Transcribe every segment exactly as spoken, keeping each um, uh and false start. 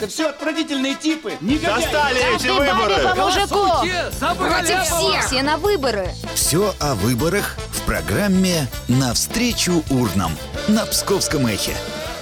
Это все отвратительные типы. Достали эти выборы. По мужику. Против всех. Все на выборы. Все о выборах в программе «Навстречу урнам» на Псковском эхе.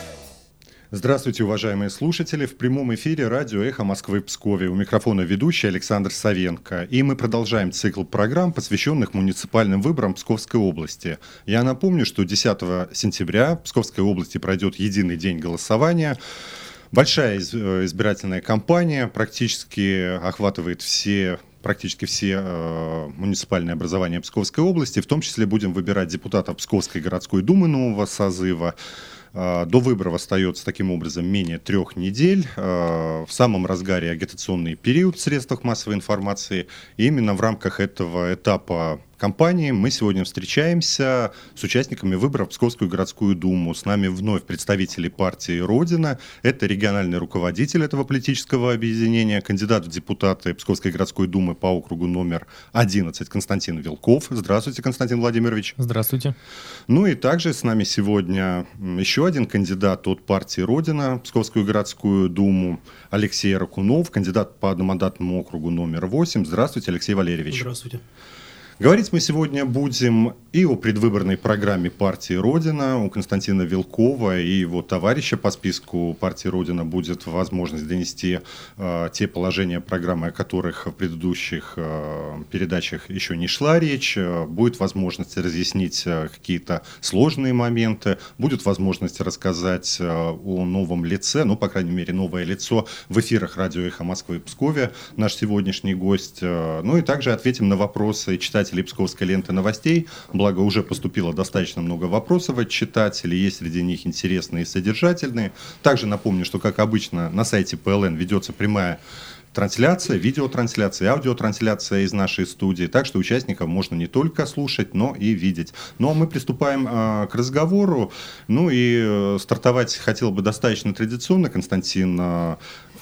Здравствуйте, уважаемые слушатели. В прямом эфире радио «Эхо Москвы» Пскове. У микрофона ведущий Александр Савенко. И мы продолжаем цикл программ, посвященных муниципальным выборам Псковской области. Я напомню, что десятого сентября в Псковской области пройдет единый день голосования. Большая избирательная кампания практически охватывает все... практически все э, муниципальные образования Псковской области. В том числе будем выбирать депутатов Псковской городской думы нового созыва. Э, до выборов остается таким образом менее трех недель. Э, в самом разгаре агитационный период в средствах массовой информации. И именно в рамках этого этапа кампании мы сегодня встречаемся с участниками выборов в Псковскую городскую думу. С нами вновь представители партии «Родина». Это региональный руководитель этого политического объединения, кандидат в депутаты Псковской городской думы по округу номер одиннадцать Константин Вилков. Здравствуйте, Константин Владимирович. Здравствуйте. Ну и также с нами сегодня еще один кандидат от партии «Родина» в Псковскую городскую думу Алексей Ракунов, кандидат по одномандатному округу номер восемь. Здравствуйте, Алексей Валерьевич. Здравствуйте. Говорить мы сегодня будем и о предвыборной программе партии «Родина». У Константина Вилкова и его товарища по списку партии «Родина» будет возможность донести э, те положения программы, о которых в предыдущих э, передачах еще не шла речь. Э, будет возможность разъяснить э, какие-то сложные моменты. Будет возможность рассказать э, о новом лице, ну, по крайней мере, новое лицо в эфирах радио «Эхо Москвы» в Пскове, наш сегодняшний гость. Э, ну и также ответим на вопросы читателей Псковской ленты новостей. Благо, уже поступило достаточно много вопросов от читателей, есть среди них интересные и содержательные. Также напомню, что, как обычно, на сайте пэ эл эн ведется прямая трансляция, видеотрансляция, аудиотрансляция из нашей студии, так что участников можно не только слушать, но и видеть. Ну а мы приступаем э, к разговору. Ну и э, стартовать хотел бы достаточно традиционно, Константин. Э,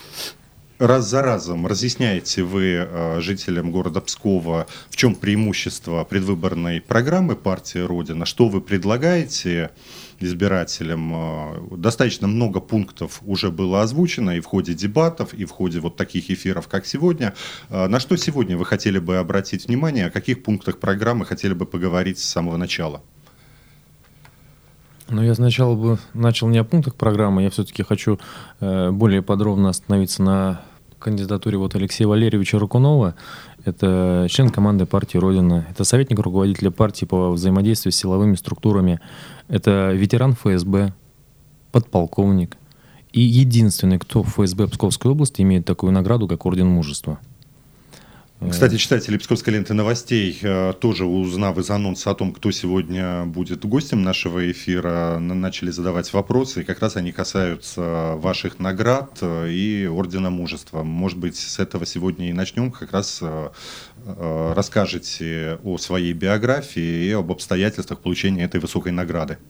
Раз за разом разъясняете вы э, жителям города Пскова, в чем преимущество предвыборной программы партии «Родина», что вы предлагаете избирателям. Э, достаточно много пунктов уже было озвучено и в ходе дебатов, и в ходе вот таких эфиров, как сегодня. Э, на что сегодня вы хотели бы обратить внимание, о каких пунктах программы хотели бы поговорить с самого начала? Ну, я сначала бы начал не о пунктах программы, я все-таки хочу э, более подробно остановиться на кандидатуре вот Алексея Валерьевича Ракунова. Это член команды партии «Родина», это советник руководителя партии по взаимодействию с силовыми структурами, это ветеран эф эс бэ, подполковник и единственный, кто в эф эс бэ Псковской области имеет такую награду, как Орден Мужества. Кстати, читатели Псковской ленты новостей, тоже узнав из анонса о том, кто сегодня будет гостем нашего эфира, начали задавать вопросы, и как раз они касаются ваших наград и Ордена Мужества. Может быть, с этого сегодня и начнем, как раз расскажете о своей биографии и об обстоятельствах получения этой высокой награды.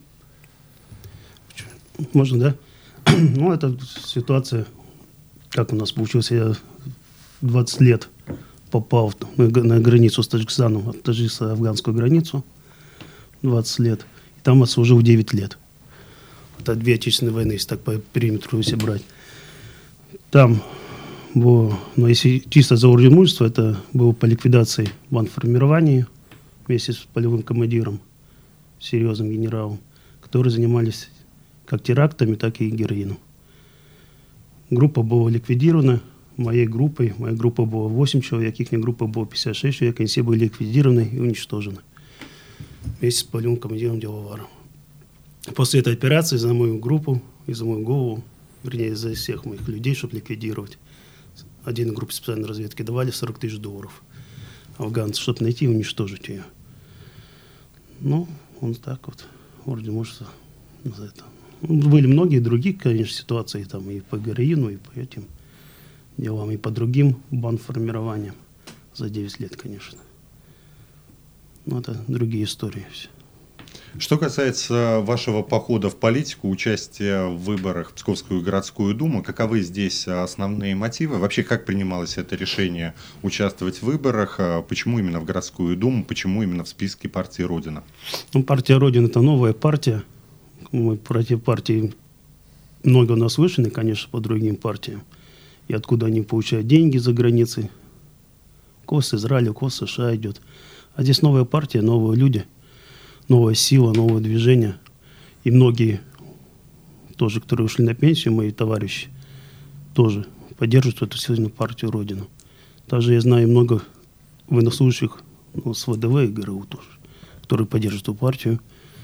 Можно, да? Ну, это ситуация, как у нас получилось, я двадцать лет попал на, на границу с Таджикистаном, от Таджикистана афганскую границу, двадцать лет, и там отслужил девять лет. Это две отечественные войны, если так по периметру если брать. Там было, но если чисто за Орден Мужества, это было по ликвидации бандформирования вместе с полевым командиром, серьезным генералом, которые занимались как терактами, так и героином. Группа была ликвидирована. Моей группой, моя группа была восемь человек, их группа была пятьдесят шесть человек, они все были ликвидированы и уничтожены вместе с полевым командиром Деловаром. После этой операции за мою группу и за мою голову, вернее, за всех моих людей, чтобы ликвидировать, отдельной группе специальной разведки давали сорок тысяч долларов афганцев, чтобы найти и уничтожить ее. Ну, он так вот, Орден Мужества за это. Были многие другие, конечно, ситуации, там и по героину, и по этим делам, и по другим бандформированиям за девять лет, конечно. Но это другие истории все. Что касается вашего похода в политику, участия в выборах в Псковскую городскую думу, каковы здесь основные мотивы? Вообще, как принималось это решение участвовать в выборах? Почему именно в городскую думу? Почему именно в списке партии «Родина»? Ну, партия «Родина» — это новая партия. Мы против партии много у нас слышали, конечно, по другим партиям. и откуда они получают деньги за границей. У кого с Израиля, у кого с США идет. А здесь новая партия, новые люди, новая сила, новое движение. И многие тоже, которые ушли на пенсию, мои товарищи, тоже поддерживают эту сильную партию Родину. Также я знаю много военнослужащих, ну, с ВДВ и ГРУ тоже, которые поддерживают эту партию.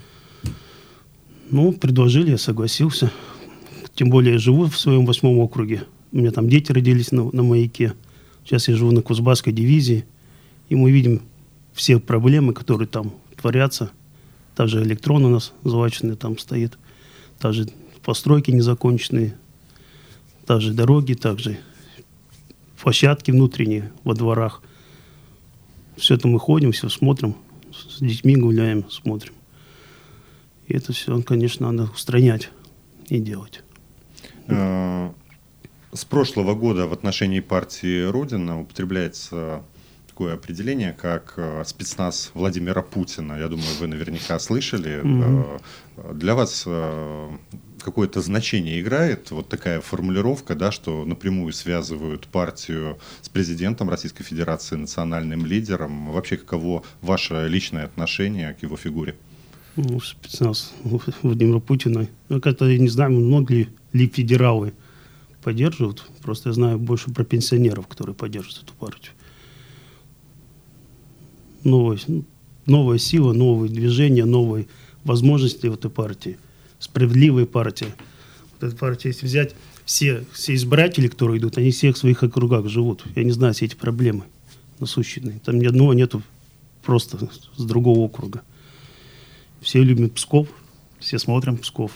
Ну, предложили, я согласился. Тем более я живу в своем восьмом округе. У меня там дети родились на, на Маяке. Сейчас я живу на Кузбасской дивизии. И мы видим все проблемы, которые там творятся. Также электрон у нас заваченный там стоит. Также постройки незаконченные. Также дороги, также площадки внутренние во дворах. Все это мы ходим, все смотрим. С детьми гуляем, смотрим. И это все, конечно, надо устранять и делать. С прошлого года в отношении партии «Родина» употребляется такое определение, как спецназ Владимира Путина. Я думаю, вы наверняка слышали. Mm-hmm. Для вас какое-то значение играет вот такая формулировка, да, что напрямую связывают партию с президентом Российской Федерации, национальным лидером? Вообще, каково ваше личное отношение к его фигуре? Ну, спецназ Владимира Путина. Ну, как-то я не знаю, многие ли федералы поддерживают. Просто я знаю больше про пенсионеров, которые поддерживают эту партию. Новая, новая сила, новые движения, новые возможности в этой партии. Справедливая партия. Вот эта партия, если взять все, все избиратели, которые идут, они все в своих округах живут. Я не знаю все эти проблемы насущные. Там ни одного нету просто с другого округа. Все любят Псков, все смотрим Псков.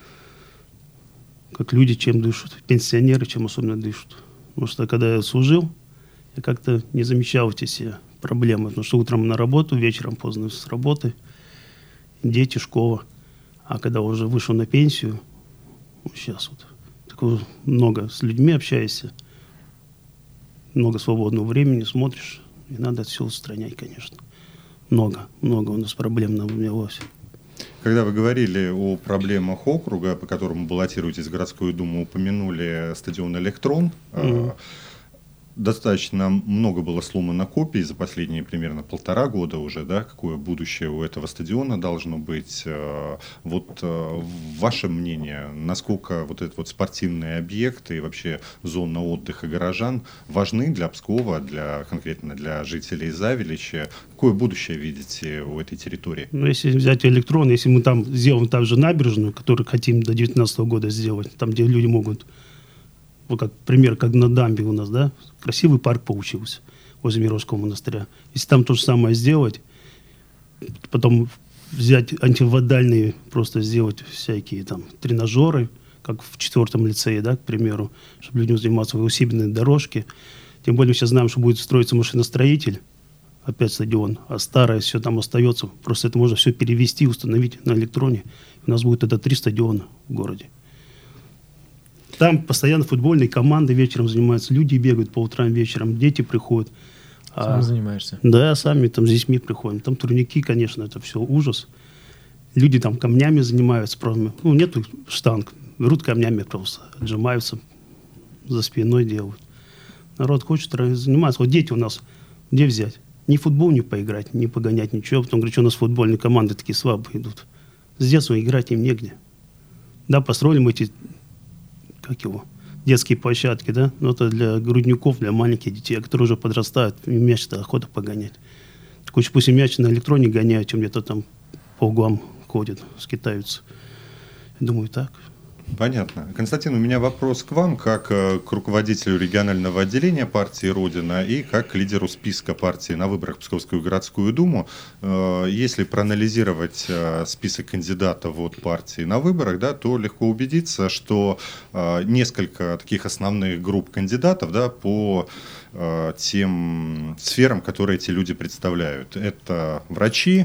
Как люди чем дышат, пенсионеры чем особенно дышат. Потому что когда я служил, я как-то не замечал эти все проблемы. Потому что утром на работу, вечером поздно с работы, дети, школа. А когда уже вышел на пенсию, вот сейчас вот, такое много с людьми общаешься, много свободного времени, смотришь, и надо это все устранять, конечно. Много, много у нас проблем навалилось. Когда вы говорили о проблемах округа, по которому баллотируетесь в городскую думу, упомянули стадион «Электрон». Mm-hmm. Достаточно много было сломано копий за последние примерно полтора года уже, да, какое будущее у этого стадиона должно быть. Вот ваше мнение, насколько вот этот вот спортивный объект и вообще зона отдыха горожан важны для Пскова, для, конкретно для жителей Завелича? Какое будущее видите у этой территории? Ну, если взять «Электрон», если мы там сделаем также набережную, которую хотим до две тысячи девятнадцатого года сделать, там, где люди могут... Вот как пример, как на дамбе у нас, да, красивый парк получился возле Мировского монастыря. Если там то же самое сделать, потом взять антивандальные, просто сделать всякие там тренажеры, как в четвертом лицее, да, к примеру, чтобы людям заниматься велосипедные дорожки. Тем более мы сейчас знаем, что будет строиться машиностроитель, опять стадион, а старое все там остается. Просто это можно все перевести, установить на «Электроне». У нас будет это три стадиона в городе. Там постоянно футбольные команды вечером занимаются, люди бегают по утрам, вечером, дети приходят. Сам а, занимаешься? Да, сами там с детьми приходим. Там турники, конечно, это все ужас. Люди там камнями занимаются. Ну, нету штанг, берут камнями просто, отжимаются, за спиной делают. Народ хочет заниматься. Вот дети у нас, где взять? Ни в футбол не поиграть, не погонять, ничего. Потом говорят, что у нас футбольные команды такие слабые идут. С детства играть им негде. Да, построили мы эти... как его, детские площадки, да, но это для груднюков, для маленьких детей, которые уже подрастают, им мяч-то охота погонять. Так лучше пусть и мяч на «Электроне» гоняют, чем где-то там по углам ходят, скитаются. Я думаю, так. Понятно. Константин, у меня вопрос к вам, как к руководителю регионального отделения партии «Родина» и как к лидеру списка партии на выборах в Псковскую городскую думу. Если проанализировать список кандидатов от партии на выборах, да, то легко убедиться, что несколько таких основных групп кандидатов, да, по тем сферам, которые эти люди представляют. Это врачи,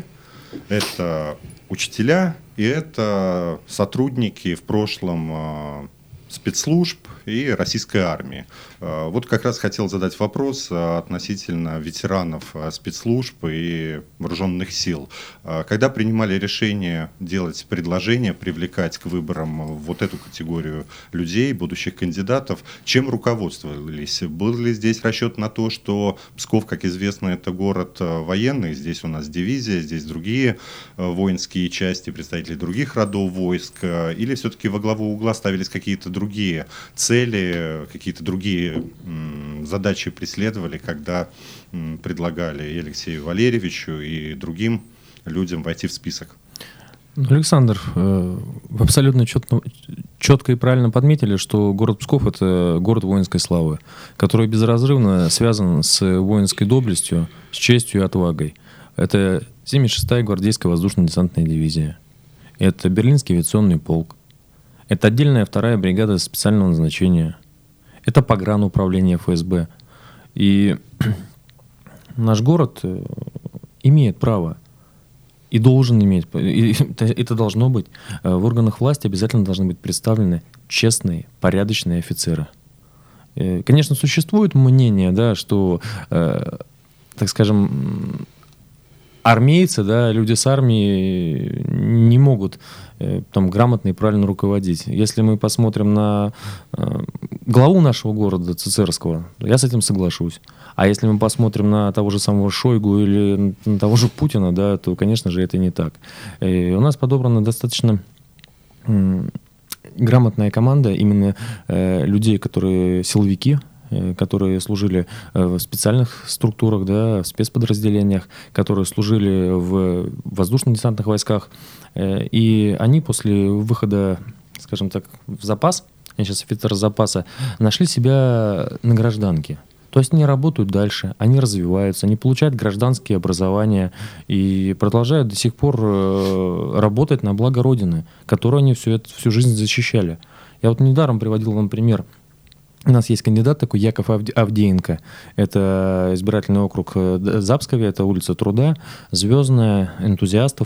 это учителя и это сотрудники в прошлом спецслужб и российской армии. Вот как раз хотел задать вопрос относительно ветеранов спецслужб и вооруженных сил. Когда принимали решение делать предложение, привлекать к выборам вот эту категорию людей, будущих кандидатов, чем руководствовались? Был ли здесь расчет на то, что Псков, как известно, это город военный, здесь у нас дивизия, здесь другие воинские части, представители других родов войск, или все-таки во главу угла ставились какие-то другие цели, какие-то другие м, задачи преследовали, когда м, предлагали и Алексею Валерьевичу, и другим людям войти в список? Александр, вы абсолютно четко, четко и правильно подметили, что город Псков – это город воинской славы, который безразрывно связан с воинской доблестью, с честью и отвагой. Это семьдесят шестая гвардейская воздушно-десантная дивизия, это Берлинский авиационный полк, это отдельная вторая бригада специального назначения, это погрануправление эф эс бэ. И наш город имеет право и должен иметь, и это должно быть, в органах власти обязательно должны быть представлены честные, порядочные офицеры. Конечно, существует мнение, да, что, э, так скажем, армейцы, да, люди с армией не могут э, там грамотно и правильно руководить. Если мы посмотрим на э, главу нашего города Цицерского, я с этим соглашусь. А если мы посмотрим на того же самого Шойгу или на того же Путина, да, то, конечно же, это не так. И у нас подобрана достаточно э, грамотная команда именно э, людей, которые силовики, которые служили в специальных структурах, да, в спецподразделениях, которые служили в воздушно-десантных войсках. И они после выхода, скажем так, в запас, они сейчас офицеры запаса, нашли себя на гражданке. То есть они работают дальше, они развиваются, они получают гражданские образования и продолжают до сих пор работать на благо Родины, которую они всю, эту, всю жизнь защищали. Я вот недаром приводил вам пример. У нас есть кандидат такой, Яков Авдеенко. Это избирательный округ Запскове, это улица Труда, Звездная, энтузиастов.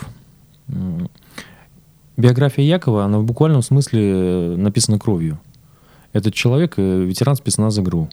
Биография Якова, она в буквальном смысле написана кровью. Этот человек ветеран спецназа ГРУ.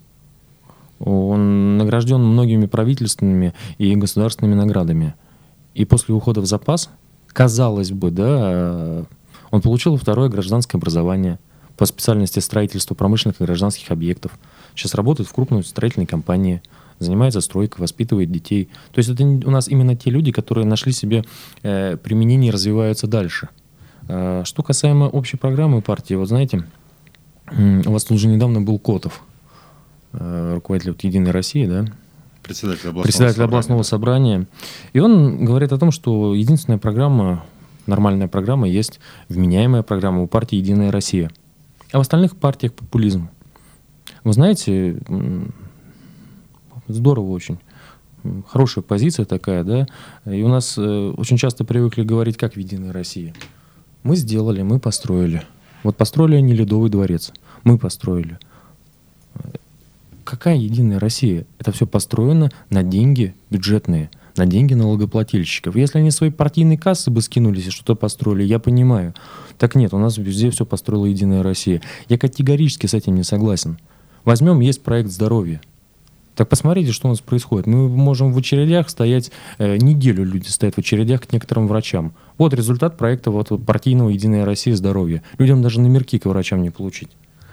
Он награжден многими правительственными и государственными наградами. И после ухода в запас, казалось бы, да, он получил второе гражданское образование по специальности строительства промышленных и гражданских объектов. Сейчас работает в крупной строительной компании, занимается стройкой, воспитывает детей. То есть это у нас именно те люди, которые нашли себе э, применение и развиваются дальше. Э, что касаемо общей программы партии, вот знаете, э, у вас тут же недавно был Котов, э, руководитель вот «Единой России», да? Председатель областного, Председатель собрания, областного да. собрания. И он говорит о том, что единственная программа, нормальная программа, есть вменяемая программа у партии «Единая Россия». А в остальных партиях популизм. Вы знаете, здорово очень. Хорошая позиция такая, да. И у нас очень часто привыкли говорить, как в «Единой России». Мы сделали, мы построили. Вот построили они Ледовый дворец. Мы построили. Какая «Единая Россия»? Это все построено на деньги бюджетные, на деньги налогоплательщиков. Если они свои партийные кассы бы скинулись и что-то построили, я понимаю. Так нет, у нас везде все построила «Единая Россия». Я категорически с этим не согласен. Возьмем, есть проект здоровья. Так посмотрите, что у нас происходит. Мы можем в очередях стоять, э, неделю люди стоят в очередях к некоторым врачам. Вот результат проекта вот, партийного «Единая Россия» здоровья. Людям даже номерки к врачам не получить.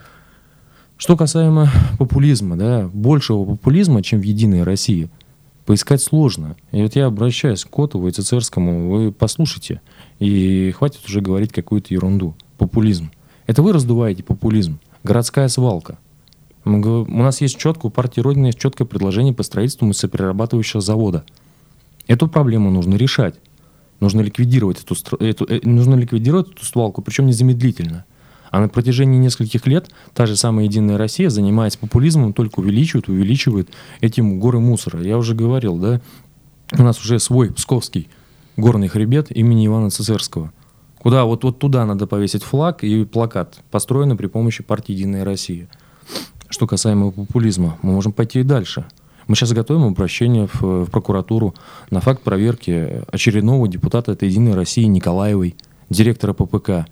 Что касаемо популизма, да, большего популизма, чем в «Единой России», поискать сложно. И вот я обращаюсь к Котову и Цицерскому, вы послушайте, и хватит уже говорить какую-то ерунду. Популизм. Это вы раздуваете популизм. Городская свалка. Мы, у нас есть четко, у партии Родина есть четкое предложение по строительству мясоперерабатывающего завода. Эту проблему нужно решать. Нужно ликвидировать эту, эту, э, нужно ликвидировать эту свалку, причем незамедлительно. А на протяжении нескольких лет та же самая «Единая Россия», занимаясь популизмом, только увеличивает, увеличивает эти горы мусора. Я уже говорил, да, у нас уже свой псковский горный хребет имени Ивана Цицерского. Куда вот, вот туда надо повесить флаг и плакат, построенный при помощи партии «Единая Россия». Что касаемо популизма, мы можем пойти и дальше. Мы сейчас готовим обращение в, в прокуратуру на факт проверки очередного депутата этой «Единой России» Николаевой, директора ППК.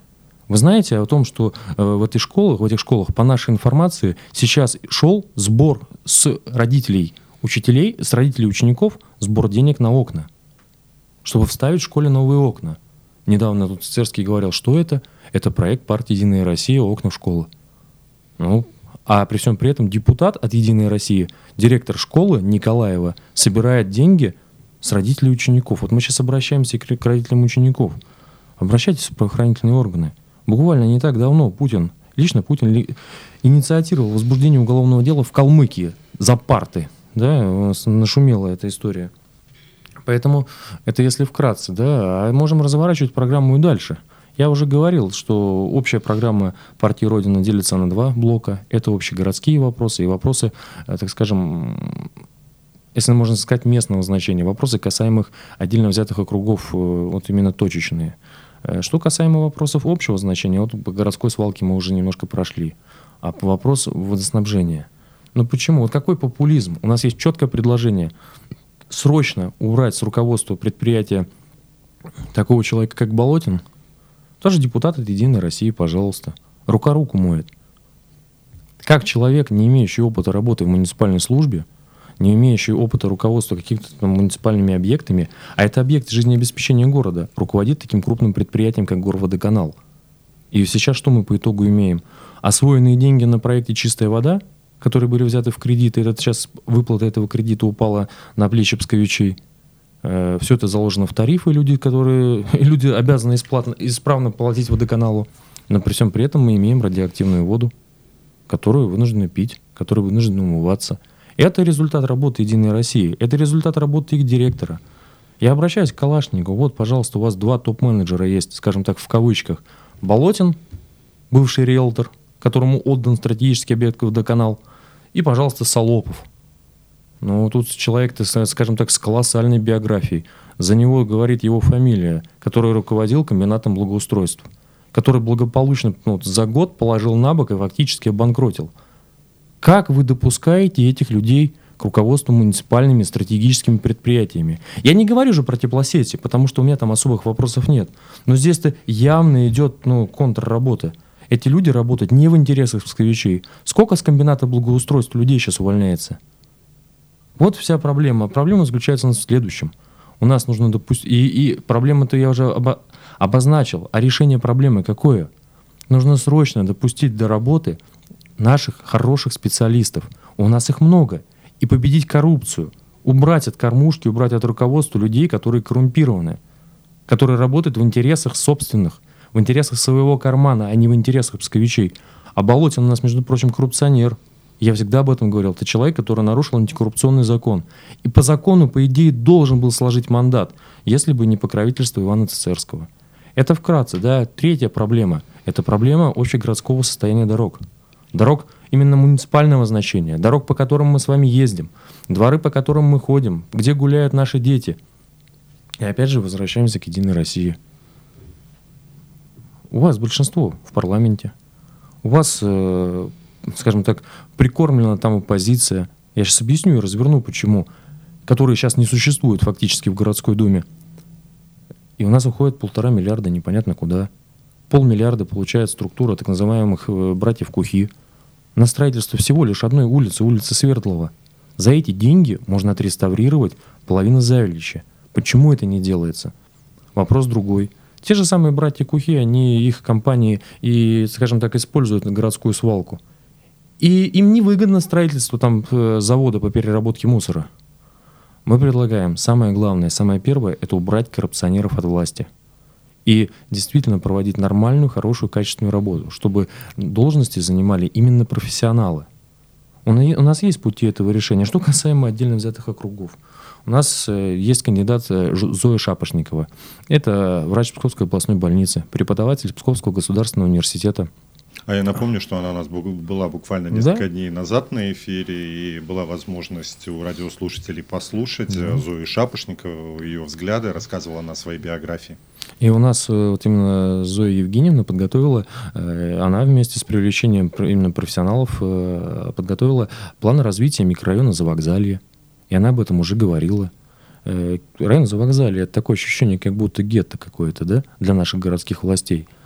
Вы знаете о том, что э, в этой школе, в этих школах, по нашей информации, сейчас шел сбор с родителей учителей, с родителей учеников, сбор денег на окна, чтобы вставить в школе новые окна. Недавно тут Церский говорил, что это? Это проект партии «Единая Россия» «Окна в школы». Ну, а при всем при этом депутат от «Единой России», директор школы Николаева, собирает деньги с родителей учеников. Вот мы сейчас обращаемся к, к родителям учеников. Обращайтесь в правоохранительные органы. Буквально не так давно Путин, лично Путин ли, инициировал возбуждение уголовного дела в Калмыкии за парты. Да, у нас нашумела эта история. Поэтому это если вкратце, да, а можем разворачивать программу и дальше. Я уже говорил, что общая программа партии Родина делится на два блока. Это общегородские вопросы и вопросы, так скажем, если можно сказать, местного значения. Вопросы, касаемых отдельно взятых округов, вот именно точечные. Что касаемо вопросов общего значения, вот по городской свалке мы уже немножко прошли. А по вопросу водоснабжения. Ну почему? Вот какой популизм? У нас есть четкое предложение. Срочно убрать с руководства предприятия такого человека, как Болотин. Тоже депутат от «Единой России», пожалуйста. Рука руку моет. Как человек, не имеющий опыта работы в муниципальной службе, не имеющий опыта руководства какими-то там муниципальными объектами, а это объект жизнеобеспечения города, руководит таким крупным предприятием, как Горводоканал. И сейчас что мы по итогу имеем? Освоенные деньги на проекте «Чистая вода», которые были взяты в кредит, и этот, сейчас выплата этого кредита упала на плечи псковичей. Э, все это заложено в тарифы, люди, которые, люди обязаны исплатно, исправно платить водоканалу. Но при всем при этом мы имеем радиоактивную воду, которую вынуждены пить, которую вынуждены умываться. Это результат работы «Единой России», это результат работы их директора. Я обращаюсь к Калашникову. Вот, пожалуйста, у вас два топ-менеджера есть, скажем так, в кавычках. Болотин, бывший риэлтор, которому отдан стратегический объект водоканал, и, пожалуйста, Солопов. Ну, тут человек-то, скажем так, с колоссальной биографией. За него говорит его фамилия, который руководил комбинатом благоустройства, который благополучно ну, за год положил на бок и фактически обанкротил. Как вы допускаете этих людей к руководству муниципальными стратегическими предприятиями? Я не говорю же про теплосети, потому что у меня там особых вопросов нет. Но здесь-то явно идет ну, контрработа. Эти люди работают не в интересах псковичей. Сколько с комбината благоустройства людей сейчас увольняется? Вот вся проблема. Проблема заключается у нас в следующем. У нас нужно допустить... И, и проблему-то я уже обо... обозначил. А решение проблемы какое? Нужно срочно допустить до работы наших хороших специалистов. У нас их много. И победить коррупцию. Убрать от кормушки, убрать от руководства людей, которые коррумпированы. Которые работают в интересах собственных. В интересах своего кармана, а не в интересах псковичей. А Болотин у нас, между прочим, коррупционер. Я всегда об этом говорил. Это человек, который нарушил антикоррупционный закон. И по закону, по идее, должен был сложить мандат, если бы не покровительство Ивана Цицерского. Это вкратце, да. Третья проблема. Это проблема общегородского состояния дорог. Дорог именно муниципального значения. Дорог, по которым мы с вами ездим. Дворы, по которым мы ходим. Где гуляют наши дети. И опять же возвращаемся к «Единой России». У вас большинство в парламенте. У вас, э, скажем так, прикормлена там оппозиция. Я сейчас объясню и разверну, почему. Которые сейчас не существуют фактически в городской думе. И у нас уходит полтора миллиарда непонятно куда. Полмиллиарда получает структура так называемых э, братьев Кухи. На строительство всего лишь одной улицы, улицы Свердлова. За эти деньги можно отреставрировать половину Завелича. Почему это не делается? Вопрос другой. Те же самые братья Кухи, они, их компании, и, скажем так, используют на городскую свалку. И им невыгодно строительство там завода по переработке мусора. Мы предлагаем, самое главное, самое первое, это убрать коррупционеров от власти. И действительно проводить нормальную, хорошую, качественную работу, чтобы должности занимали именно профессионалы. У нас есть пути этого решения. Что касаемо отдельно взятых округов. У нас есть кандидат Зоя Шапошникова. Это врач Псковской областной больницы, преподаватель Псковского государственного университета. А я напомню, что она у нас была буквально несколько да? дней назад на эфире, и была возможность у радиослушателей послушать да. Зою Шапошникову, ее взгляды, рассказывала она о своей биографии. И у нас вот именно Зоя Евгеньевна подготовила, она вместе с привлечением именно профессионалов подготовила план развития микрорайона Завокзалье. И она об этом уже говорила. Район Завокзалье — это такое ощущение, как будто гетто какое-то, да, для наших городских властей.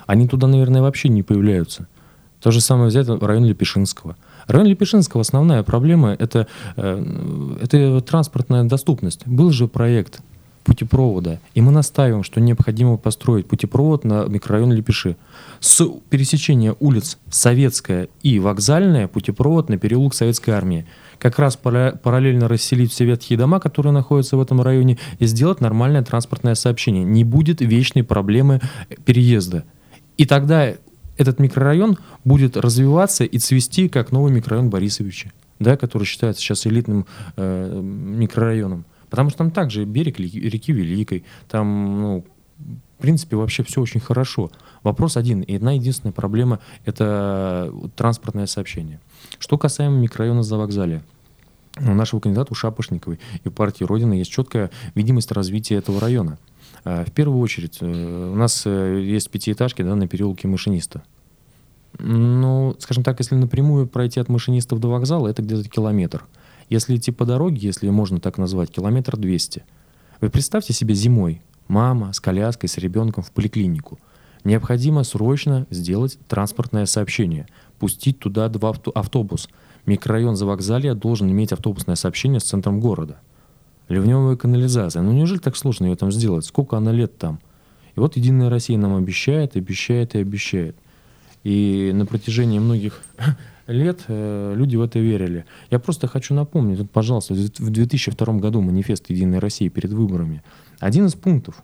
Они туда, наверное, вообще не появляются. То же самое взять район Лепешинского. Район Лепешинского основная проблема это, э, это транспортная доступность. Был же проект путепровода, и мы настаиваем, что необходимо построить путепровод на микрорайон Лепеши. С пересечения улиц Советская и Вокзальная путепровод на переулок Советской Армии. Как раз пара- параллельно расселить все ветхие дома, которые находятся в этом районе, и сделать нормальное транспортное сообщение. Не будет вечной проблемы переезда. И тогда этот микрорайон будет развиваться и цвести, как новый микрорайон Борисовича, да, который считается сейчас элитным э, микрорайоном. Потому что там также берег реки Великой, там, ну, в принципе, вообще все очень хорошо. Вопрос один, и одна единственная проблема – это транспортное сообщение. Что касаемо микрорайона Завокзалия. У нашего кандидата, у Шапошниковой и партии Родина есть четкая видимость развития этого района. В первую очередь, у нас есть пятиэтажки, да, на переулке Машиниста. Ну, скажем так, если напрямую пройти от Машинистов до вокзала, это где-то километр. Если идти по дороге, если можно так назвать, километр двести. Вы представьте себе зимой мама с коляской, с ребенком в поликлинику. Необходимо срочно сделать транспортное сообщение, пустить туда два авто- автобус. Микрорайон Завокзалья должен иметь автобусное сообщение с центром города. Ливневая канализация. Ну неужели так сложно ее там сделать? Сколько она лет там? И вот Единая Россия нам обещает, обещает и обещает. И на протяжении многих лет э, люди в это верили. Я просто хочу напомнить, вот, пожалуйста, в две тысячи втором году манифест Единой России перед выборами. Один из пунктов.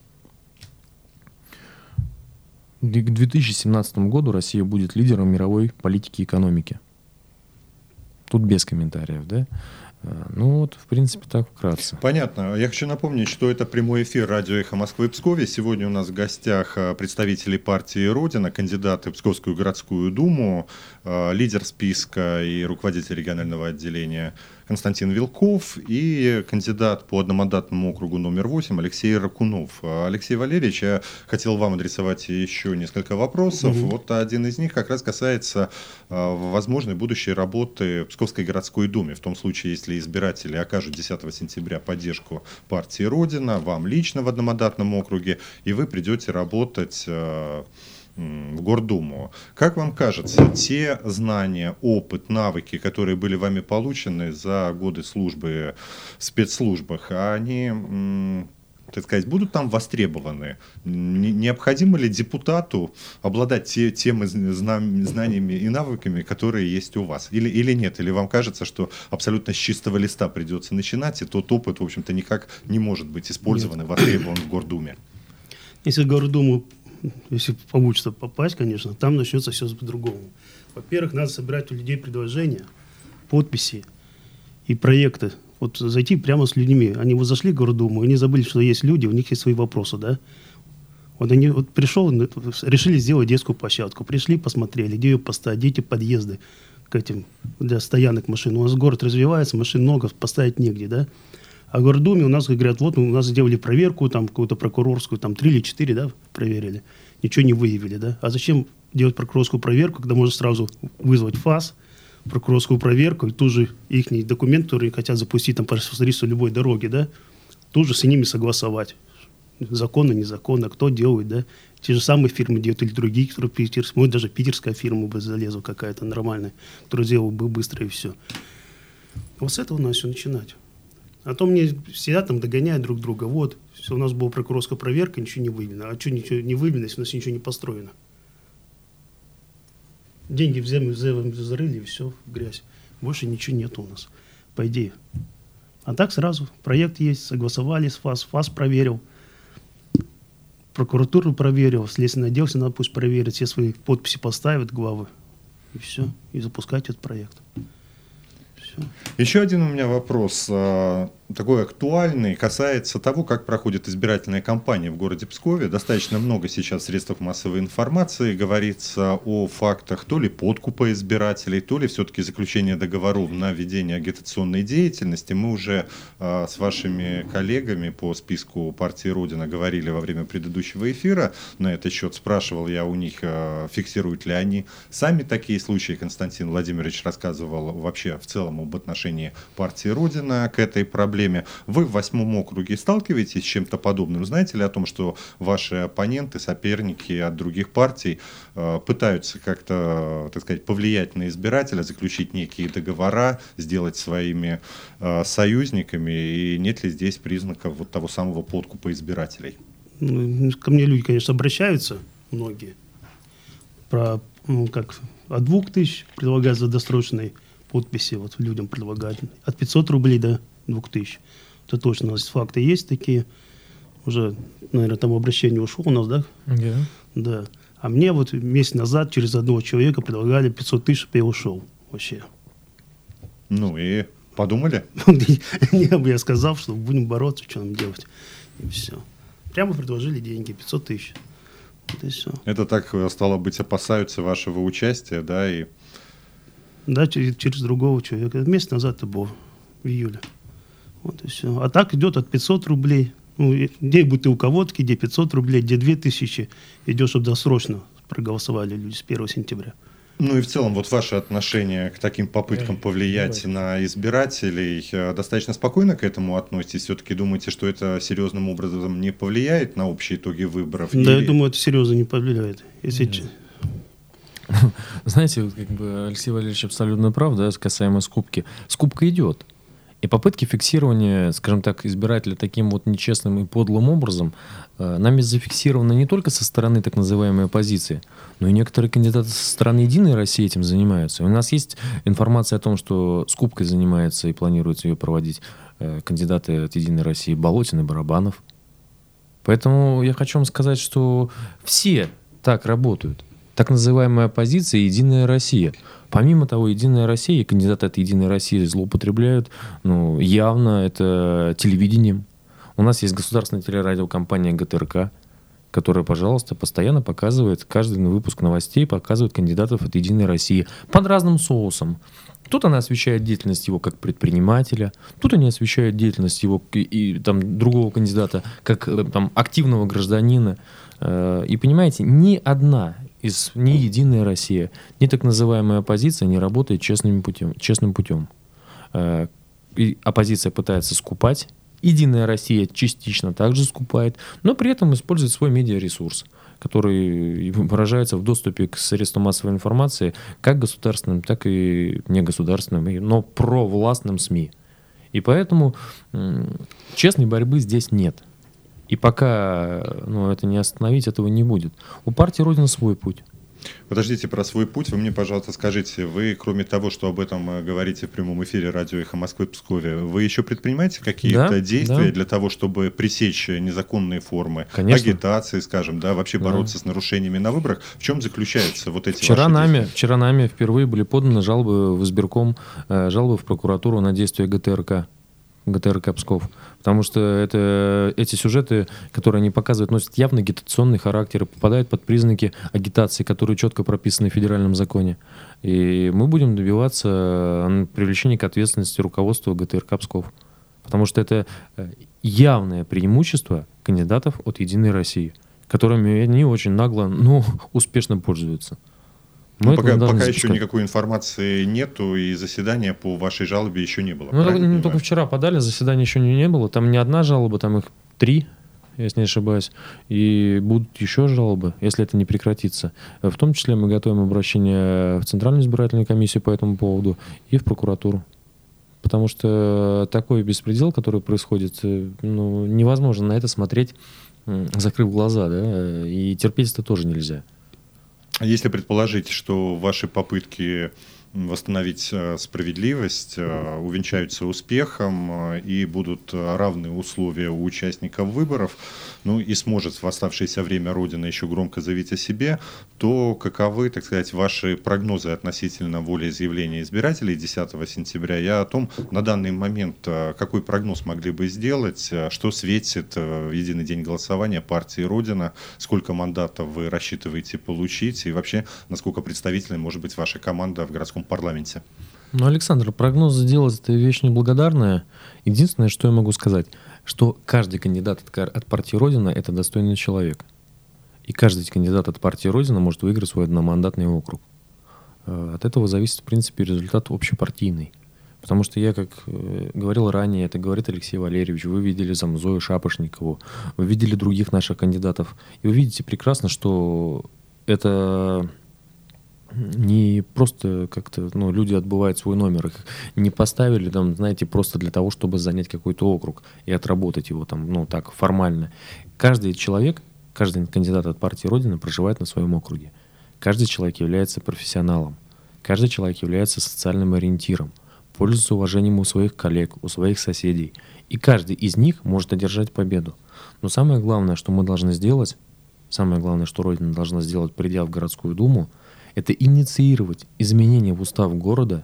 К две тысячи семнадцатому году Россия будет лидером мировой политики и экономики. Тут без комментариев, да? Ну вот, в принципе, так вкратце. Понятно. Я хочу напомнить, что это прямой эфир радио «Эхо Москвы» в Пскове. Сегодня у нас в гостях представители партии «Родина», кандидаты в Псковскую городскую думу, лидер списка и руководитель регионального отделения Константин Вилков и кандидат по одномандатному округу номер восемь Алексей Ракунов. Алексей Валерьевич, я хотел вам адресовать еще несколько вопросов. Mm-hmm. Вот один из них как раз касается э, возможной будущей работы Псковской городской думе. В том случае, если избиратели окажут десятого сентября поддержку партии «Родина», вам лично в одномандатном округе, и вы придете работать э, в Гордуму. Как вам кажется, те знания, опыт, навыки, которые были вами получены за годы службы в спецслужбах, они, так сказать, будут там востребованы? Необходимо ли депутату обладать те, теми знаниями и навыками, которые есть у вас? Или, или нет? Или вам кажется, что абсолютно с чистого листа придется начинать, и тот опыт, в общем-то, никак не может быть использован нет. и востребован в Гордуме? Если Гордуму Если получится попасть, конечно, там начнется все по-другому. Во-первых, надо собирать у людей предложения, подписи и проекты. Вот зайти прямо с людьми. Они вот зашли в Гордуму, они забыли, что есть люди, у них есть свои вопросы, да. Вот они вот пришел, решили сделать детскую площадку. Пришли, посмотрели, где ее поставить, где эти подъезды к этим, для стоянок машин. У нас город развивается, машин много, поставить негде, да. А в Гордуме у нас говорят, вот мы, у нас сделали проверку, там какую-то прокурорскую, там три или четыре, да, проверили. Ничего не выявили, да. А зачем делать прокурорскую проверку, когда можно сразу вызвать ФАС, прокурорскую проверку, и тут же их документ, который хотят запустить там по строительству любой дороги, да, тут же с ними согласовать. Законно, незаконно, кто делает, да. Те же самые фирмы делают или другие, которые питерские, может, даже питерская фирма бы залезла какая-то нормальная, которая сделала бы быстро и все. Вот с этого надо все начинать. А то мне всегда там догоняют друг друга. Вот, все, у нас была прокурорская проверка, ничего не выявлено. А что ничего не выявлено, если у нас ничего не построено? Деньги в землю, в землю зарыли, и все, в грязь. Больше ничего нет у нас, по идее. А так сразу, проект есть, согласовали с ФАС, ФАС проверил, прокуратуру проверил, следственный отдел, все надо пусть проверит, все свои подписи поставят, главы, и все, и запускать этот проект. Еще один у меня вопрос, такой актуальный, касается того, как проходит избирательная кампания в городе Пскове. Достаточно много сейчас в средствах массовой информации говорится о фактах то ли подкупа избирателей, то ли все-таки заключения договоров на ведение агитационной деятельности. Мы уже а, с вашими коллегами по списку партии «Родина» говорили во время предыдущего эфира на этот счет. Спрашивал я у них, а, фиксируют ли они сами такие случаи. Константин Владимирович рассказывал вообще в целом об отношении партии «Родина» к этой проблеме. проблеме. Вы в восьмом округе сталкиваетесь с чем-то подобным? Знаете ли о том, что ваши оппоненты, соперники от других партий э, пытаются как-то, так сказать, повлиять на избирателя, заключить некие договора, сделать своими э, союзниками, и нет ли здесь признаков вот того самого подкупа избирателей? Ну, ко мне люди, конечно, обращаются, многие, про, ну, как, от двух тысяч предлагают за досрочные подписи, вот людям предлагают, от пятисот рублей до двух тысяч. Это точно, у нас факты есть такие, уже, наверное, там обращение ушло у нас, да? Yeah. Да. А мне вот месяц назад через одного человека предлагали пятьсот тысяч, чтобы я ушел вообще. Ну и подумали? Я бы я сказал, что будем бороться, что нам делать. И все. Прямо предложили деньги, пятьсот тысяч. Это и все. Это так, стало быть, опасаются вашего участия, да, и... Да, через, через другого человека. Месяц назад это было, в июле. Вот и все. А так идет от пятисот рублей. Ну, где бутылка водки, где пятьсот рублей, где две тысячи. Идет, чтобы досрочно проголосовали люди с первого сентября. Ну и в целом, вот ваше отношение к таким попыткам повлиять на избирателей, достаточно спокойно к этому относитесь? Все-таки думаете, что это серьезным образом не повлияет на общие итоги выборов? Да, или... я думаю, это серьезно не повлияет. Если... Mm. Знаете, вот как бы Алексей Валерьевич абсолютно прав, да, касаемо скупки. Скупка идет. И попытки фиксирования, скажем так, избирателя таким вот нечестным и подлым образом э, нами зафиксированы не только со стороны так называемой оппозиции, но и некоторые кандидаты со стороны «Единой России» этим занимаются. И у нас есть информация о том, что скупкой занимается и планируется ее проводить э, кандидаты от «Единой России» Болотин и Барабанов. Поэтому я хочу вам сказать, что все так работают. Так называемая оппозиция и «Единая Россия». Помимо того, «Единая Россия» и кандидаты от «Единой России» злоупотребляют, ну, явно это телевидением. У нас есть государственная телерадиокомпания гэ тэ эр ка, которая, пожалуйста, постоянно показывает, каждый выпуск новостей показывает кандидатов от «Единой России» под разным соусом. Тут она освещает деятельность его как предпринимателя, тут они освещают деятельность его и, и там, другого кандидата как там, активного гражданина. И понимаете, ни одна из ни «Единая Россия», ни так называемая оппозиция не работает честным путем. Честным путем. И оппозиция пытается скупать, «Единая Россия» частично также скупает, но при этом использует свой медиаресурс, который выражается в доступе к средствам массовой информации, как государственным, так и негосударственным, но провластным СМИ. И поэтому честной борьбы здесь нет. И пока ну, это не остановить, этого не будет. У партии «Родина» свой путь. Подождите, про свой путь вы мне, пожалуйста, скажите. Вы, кроме того, что об этом говорите в прямом эфире радио «Эхо Москвы» в Пскове, вы еще предпринимаете какие-то да, действия да. для того, чтобы пресечь незаконные формы Конечно. агитации, скажем, да, вообще бороться да. с нарушениями на выборах? В чем заключаются вот эти вчера ваши нами, действия? Вчера нами впервые были поданы жалобы в избирком, жалобы в прокуратуру на действия гэ тэ эр ка. гэ тэ эр ка Псков. Потому что это, эти сюжеты, которые они показывают, носят явно агитационный характер и попадают под признаки агитации, которые четко прописаны в федеральном законе. И мы будем добиваться привлечения к ответственности руководства гэ тэ эр ка Псков. Потому что это явное преимущество кандидатов от «Единой России», которыми они очень нагло, но успешно пользуются. Но пока пока еще никакой информации нету, и заседания по вашей жалобе еще не было. Ну, только, только вчера подали, заседания еще не, не было. Там не одна жалоба, там их три, если не ошибаюсь. И будут еще жалобы, если это не прекратится. В том числе мы готовим обращение в Центральную избирательную комиссию по этому поводу и в прокуратуру. Потому что такой беспредел, который происходит, ну, невозможно на это смотреть, закрыв глаза, да, и терпеть это тоже нельзя. Если предположить, что ваши попытки восстановить справедливость увенчаются успехом и будут равные условия у участников выборов, ну и сможет в оставшееся время Родина еще громко заявить о себе, то каковы, так сказать, ваши прогнозы относительно волеизъявления избирателей десятого сентября? Я о том, на данный момент, какой прогноз могли бы сделать, что светит в единый день голосования партии Родина, сколько мандатов вы рассчитываете получить и вообще, насколько представительной может быть ваша команда в городском парламенте? Ну, Александр, прогноз сделать — это вещь неблагодарная. Единственное, что я могу сказать, что каждый кандидат от, от партии Родина — это достойный человек. И каждый кандидат от партии Родина может выиграть свой одномандатный округ. От этого зависит, в принципе, результат общепартийный. Потому что я, как э, говорил ранее, это говорит Алексей Валерьевич, вы видели там Зою Шапошникову, вы видели других наших кандидатов, и вы видите прекрасно, что это не просто как-то, ну, люди отбывают свой номер, их не поставили там, знаете, просто для того, чтобы занять какой-то округ и отработать его там, ну, так, формально. Каждый человек, каждый кандидат от партии Родина проживает на своем округе. Каждый человек является профессионалом, каждый человек является социальным ориентиром, пользуется уважением у своих коллег, у своих соседей. И каждый из них может одержать победу. Но самое главное, что мы должны сделать, самое главное, что Родина должна сделать, придя в городскую думу, это инициировать изменения в устав города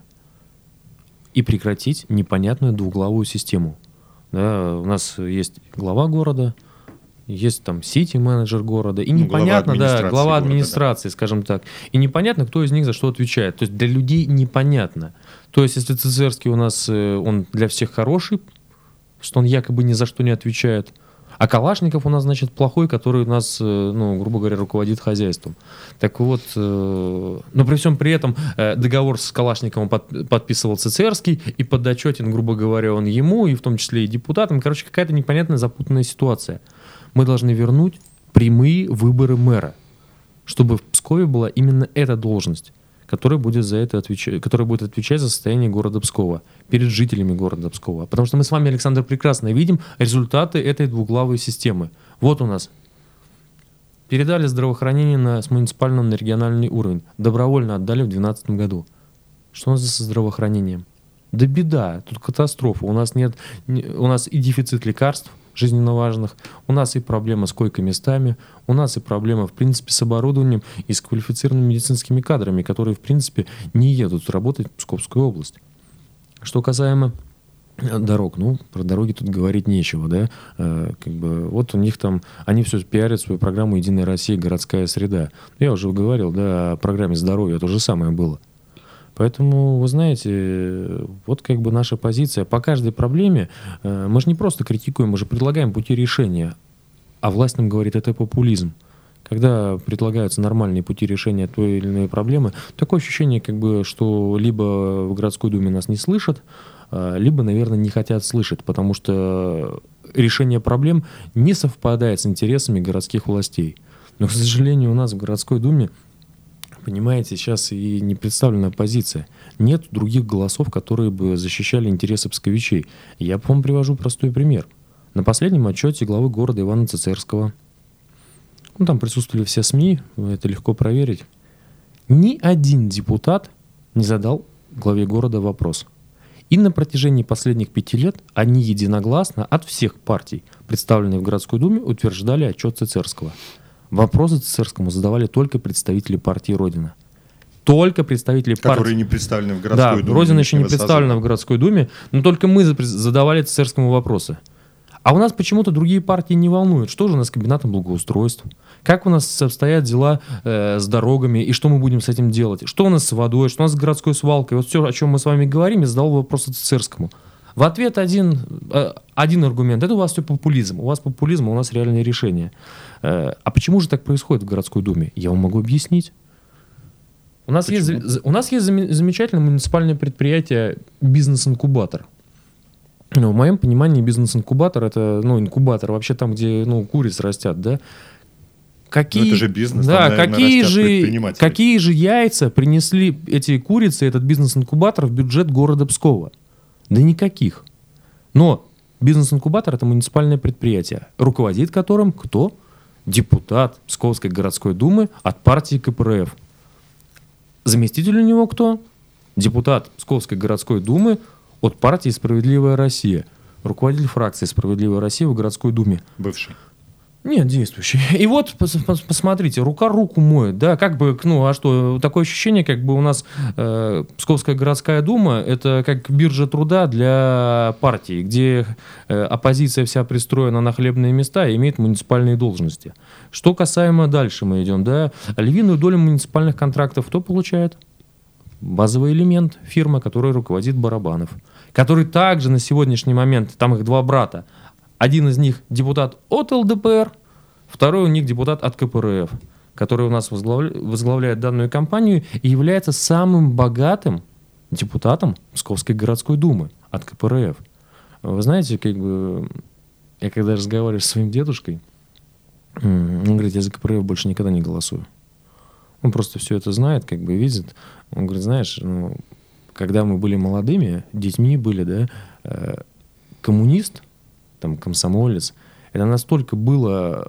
и прекратить непонятную двуглавую систему. Да, у нас есть глава города, есть там сити-менеджер города, и ну, непонятно, глава да, глава города, администрации, да. скажем так, и непонятно, кто из них за что отвечает. То есть для людей непонятно. То есть если Цицерский у нас, он для всех хороший, что он якобы ни за что не отвечает, а Калашников у нас, значит, плохой, который у нас, ну, грубо говоря, руководит хозяйством. Так вот, но при всем при этом договор с Калашниковым подписывал Цицерский, и подотчетен, грубо говоря, он ему, и в том числе и депутатам. Короче, какая-то непонятная запутанная ситуация. Мы должны вернуть прямые выборы мэра, чтобы в Пскове была именно эта должность, которая будет за это отвечать, которая будет отвечать за состояние города Пскова перед жителями города Пскова. Потому что мы с вами, Александр, прекрасно видим результаты этой двуглавой системы. Вот у нас. Передали здравоохранение на, с муниципального на региональный уровень. Добровольно отдали в две тысячи двенадцатом году. Что у нас со здравоохранением? Да беда, тут катастрофа. У нас нет, у нас и дефицит лекарств жизненно важных, у нас и проблема с койко-местами, у нас и проблема, в принципе, с оборудованием и с квалифицированными медицинскими кадрами, которые, в принципе, не едут работать в Псковскую область. Что касаемо дорог, ну, про дороги тут говорить нечего, да, э, как бы, вот у них там, они все пиарят свою программу «Единая Россия. Городская среда». Я уже говорил, да, о программе здоровья, то же самое было. Поэтому, вы знаете, вот как бы наша позиция по каждой проблеме, э, мы же не просто критикуем, мы же предлагаем пути решения, а власть нам говорит, это популизм. Когда предлагаются нормальные пути решения той или иной проблемы, такое ощущение, как бы, что либо в городской думе нас не слышат, э, либо, наверное, не хотят слышать, потому что решение проблем не совпадает с интересами городских властей. Но, к сожалению, у нас в городской думе, понимаете, сейчас и не представлена оппозиция. Нет других голосов, которые бы защищали интересы псковичей. Я вам привожу простой пример. На последнем отчете главы города Ивана Цицерского, ну, там присутствовали все СМИ, это легко проверить, ни один депутат не задал главе города вопрос. И на протяжении последних пяти лет они единогласно от всех партий, представленных в городской думе, утверждали отчет Цицерского. Вопросы Цицерскому задавали только представители партии Родина. Только представители партии. Которые не представлены в городской да, думе. Родина еще не представлена в городской думе, но только мы задавали Цицерскому вопросы. А у нас почему-то другие партии не волнуют. Что же у нас с комбинатом благоустройства? Как у нас обстоят дела э, с дорогами и что мы будем с этим делать? Что у нас с водой? Что у нас с городской свалкой? Вот все, о чем мы с вами говорим, я задал вопрос Цицерскому. В ответ один, э, один аргумент. Это у вас все популизм. У вас популизм, а у нас реальные решения. Э, а почему же так происходит в городской думе? Я вам могу объяснить. У нас, есть, у нас есть замечательное муниципальное предприятие «Бизнес-инкубатор». Ну, в моем понимании бизнес-инкубатор — это, ну, инкубатор вообще там, где, ну, куриц растят, да? Какие, ну, это же бизнес, да, там, наверное, какие растят же, предприниматели. Какие же яйца принесли эти курицы, этот бизнес-инкубатор в бюджет города Пскова? Да никаких. Но бизнес-инкубатор — это муниципальное предприятие, руководит которым кто? Депутат Псковской городской думы от партии ка пэ эр эф. Заместитель у него кто? Депутат Псковской городской думы от партии «Справедливая Россия». Руководитель фракции «Справедливая Россия» в городской думе. Бывший. Нет, действующий. И вот, посмотрите, рука руку моет, да, как бы, ну, а что, такое ощущение, как бы у нас э, Псковская городская дума — это как биржа труда для партии, где э, оппозиция вся пристроена на хлебные места и имеет муниципальные должности. Что касаемо дальше мы идем, да, львиную долю муниципальных контрактов кто получает? Базовый элемент, фирма, которая руководит Барабанов, который также на сегодняшний момент, там их два брата, один из них депутат от эл дэ пэ эр, второй у них депутат от ка пэ эр эф, который у нас возглавля... возглавляет данную компанию и является самым богатым депутатом Псковской городской думы от ка пэ эр эф. Вы знаете, как бы, я когда разговариваю со своим дедушкой, он говорит, я за ка пэ эр эф больше никогда не голосую. Он просто все это знает, как бы видит. Он говорит, знаешь, ну, когда мы были молодыми, детьми были, да, э, коммунист, там, комсомолец, это настолько было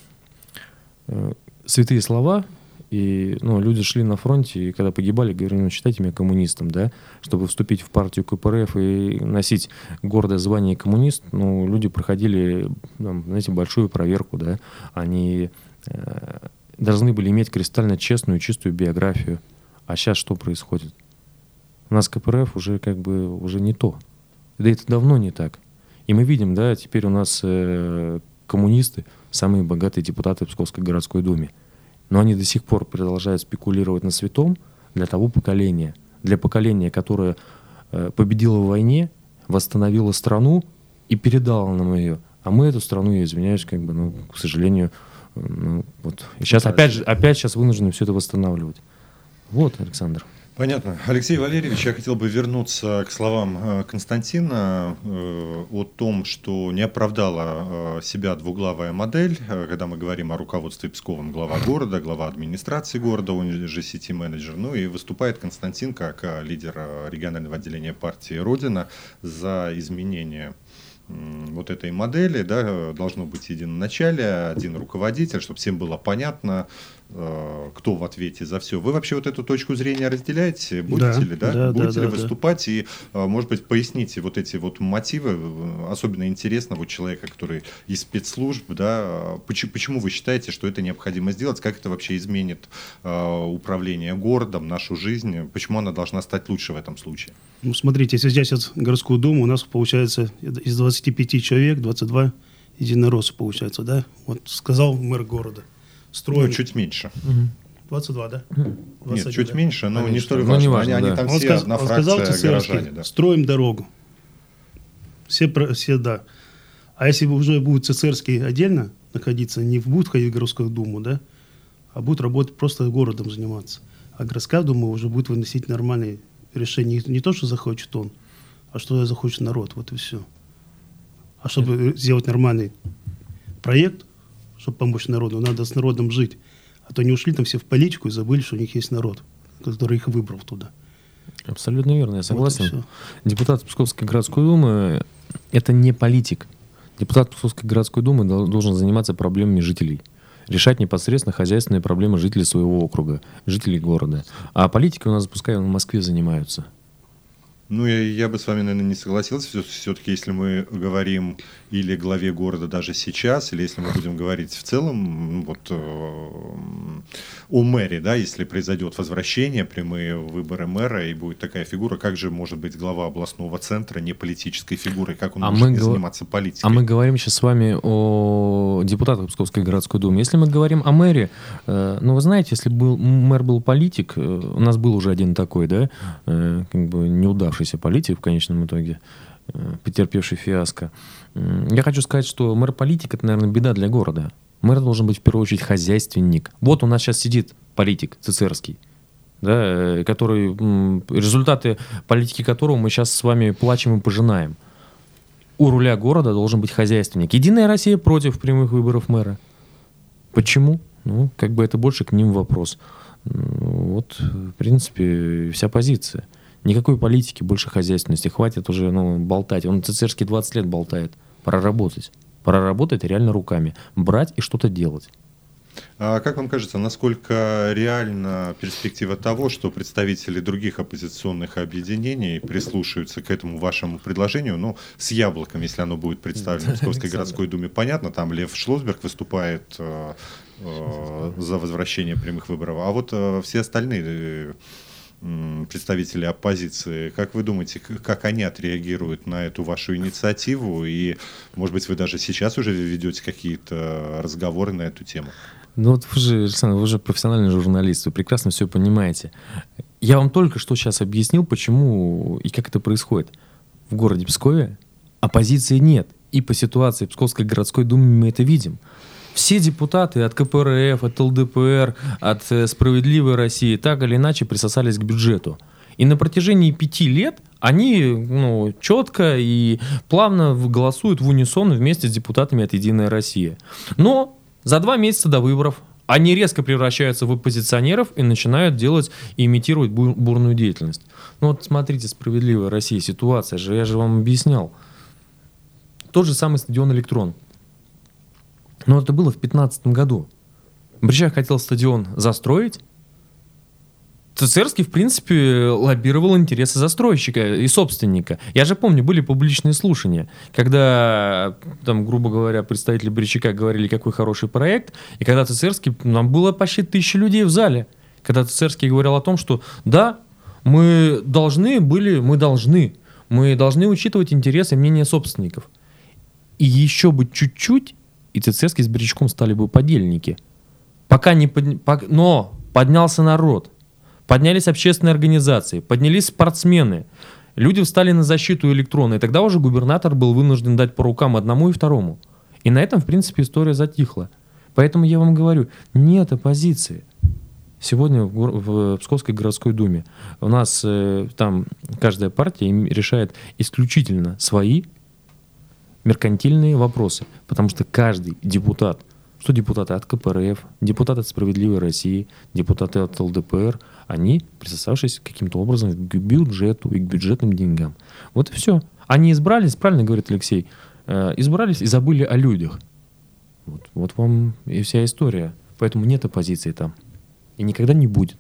э, святые слова, и, ну, люди шли на фронте, и когда погибали, говорили, ну, считайте меня коммунистом, да, чтобы вступить в партию ка пэ эр эф и носить гордое звание коммунист, ну, люди проходили, там, знаете, большую проверку, да, они э, должны были иметь кристально честную, чистую биографию. А сейчас что происходит? У нас ка пэ эр эф уже как бы уже не то. Да это давно не так. И мы видим, да, теперь у нас э, коммунисты, самые богатые депутаты в Псковской городской думе. Но они до сих пор продолжают спекулировать на святом для того поколения. Для поколения, которое э, победило в войне, восстановило страну и передало нам ее. А мы эту страну, я извиняюсь, как бы, ну, к сожалению, ну, вот. И сейчас опять же, опять сейчас вынуждены все это восстанавливать. Вот, Александр. Понятно. Алексей Валерьевич, я хотел бы вернуться к словам Константина э, о том, что не оправдала э, себя двуглавая модель, э, когда мы говорим о руководстве Псковом, глава города, глава администрации города, он же сити-менеджер. Ну и выступает Константин как э, лидер э, регионального отделения партии «Родина» за изменение вот этой модели, да, должно быть единоначалие, один руководитель, чтобы всем было понятно, кто в ответе за все. Вы вообще вот эту точку зрения разделяете? Будете Да, ли, да? да, Будете да, ли да, выступать? Да. И, может быть, поясните вот эти вот мотивы. Особенно интересно вот человека, который из спецслужб, да, почему, почему вы считаете, что это необходимо сделать? Как это вообще изменит uh, управление городом, нашу жизнь? Почему она должна стать лучше в этом случае? Ну, смотрите, если взять сейчас городскую думу, у нас получается из двадцати пяти человек двадцать два единоросса получается, да? Вот сказал мэр города. Строим. Ну, чуть меньше. двадцать два, да? Нет, чуть да? меньше, но Конечно. не столь ну, важно. Не важно они, да. они там он все сказ, одна он фракция сказал, горожане. Да. Строим дорогу. Все, все, да. А если уже будет Цицерский отдельно находиться, не будет ходить в городскую думу, да, а будет работать просто городом заниматься. А городская дума уже будет выносить нормальные решения. Не то, что захочет он, а что захочет народ. Вот и все. А чтобы mm. сделать нормальный проект, чтобы помочь народу, надо с народом жить. А то не ушли там все в политику и забыли, что у них есть народ, который их выбрал туда. Абсолютно верно, я согласен. Вот депутат Псковской городской думы – это не политик. Депутат Псковской городской думы должен заниматься проблемами жителей. Решать непосредственно хозяйственные проблемы жителей своего округа, жителей города. А политики у нас, пускай, в Москве занимаются. Ну, я, я бы с вами, наверное, не согласился. Все-таки, если мы говорим или главе города даже сейчас, или если мы будем говорить в целом вот, э, о мэре, да, если произойдет возвращение, прямые выборы мэра, и будет такая фигура, как же может быть глава областного центра не политической фигурой, как он а может не гов... заниматься политикой? А мы говорим сейчас с вами о депутатах Псковской городской думы. Если мы говорим о мэре, э, ну, вы знаете, если был, мэр был политик, э, у нас был уже один такой, да, э, как бы неудавшийся политик в конечном итоге, потерпевший фиаско. Я хочу сказать, что мэр-политик — это, наверное, беда для города. Мэр должен быть, в первую очередь, хозяйственник. Вот у нас сейчас сидит политик цицерский, да, который, результаты политики которого мы сейчас с вами плачем и пожинаем. У руля города должен быть хозяйственник. Единая Россия против прямых выборов мэра. Почему? Ну, как бы это больше к ним вопрос. Вот, в принципе, вся позиция. Никакой политики, больше хозяйственности. Хватит уже ну, болтать. Он цицерский двадцать лет болтает. Пора работать. Пора работать реально руками. Брать и что-то делать. А как вам кажется, насколько реальна перспектива того, что представители других оппозиционных объединений прислушаются к этому вашему предложению? Ну, с яблоком, если оно будет представлено в Псковской городской думе, понятно. Там Лев Шлосберг выступает э, э, за возвращение прямых выборов. А вот э, все остальные... представители оппозиции. Как вы думаете, как они отреагируют на эту вашу инициативу? И, может быть, вы даже сейчас уже ведете какие-то разговоры на эту тему? Ну вот вы же, Александр, вы же профессиональный журналист, вы прекрасно все понимаете. Я вам только что сейчас объяснил, почему и как это происходит. В городе Пскове оппозиции нет. И по ситуации Псковской городской думы мы это видим. Все депутаты от ка пэ эр эф, от эл дэ пэ эр, от «Справедливой России» так или иначе присосались к бюджету. И на протяжении пяти лет они ну, четко и плавно голосуют в унисон вместе с депутатами от «Единая Россия». Но за два месяца до выборов они резко превращаются в оппозиционеров и начинают делать и имитировать бур- бурную деятельность. Ну вот смотрите, «Справедливая Россия», ситуация же, я же вам объяснял. Тот же самый стадион «Электрон». Но это было в две тысячи пятнадцатом году. Бричах хотел стадион застроить. Цицерский, в принципе, лоббировал интересы застройщика и собственника. Я же помню, были публичные слушания, когда, там, грубо говоря, представители Бричака говорили, какой хороший проект, и когда Цицерский, нам было почти тысяча людей в зале, когда Цицерский говорил о том, что да, мы должны были, мы должны, мы должны учитывать интересы и мнения собственников. И еще бы чуть-чуть, и Цицерский с Бричаком стали бы подельники. Пока не под... Но поднялся народ. Поднялись общественные организации, поднялись спортсмены. Люди встали на защиту «Электрона». И тогда уже губернатор был вынужден дать по рукам одному и второму. И на этом, в принципе, история затихла. Поэтому я вам говорю, нет оппозиции. Сегодня в, в Псковской городской думе у нас э, там каждая партия решает исключительно свои меркантильные вопросы. Потому что каждый депутат, что депутаты от ка пэ эр эф, депутаты от «Справедливой России», депутаты от эл дэ пэ эр, они присосавшись каким-то образом к бюджету и к бюджетным деньгам. Вот и все. Они избрались, правильно говорит Алексей, э, избрались и забыли о людях. Вот, вот вам и вся история. Поэтому нет оппозиции там. И никогда не будет.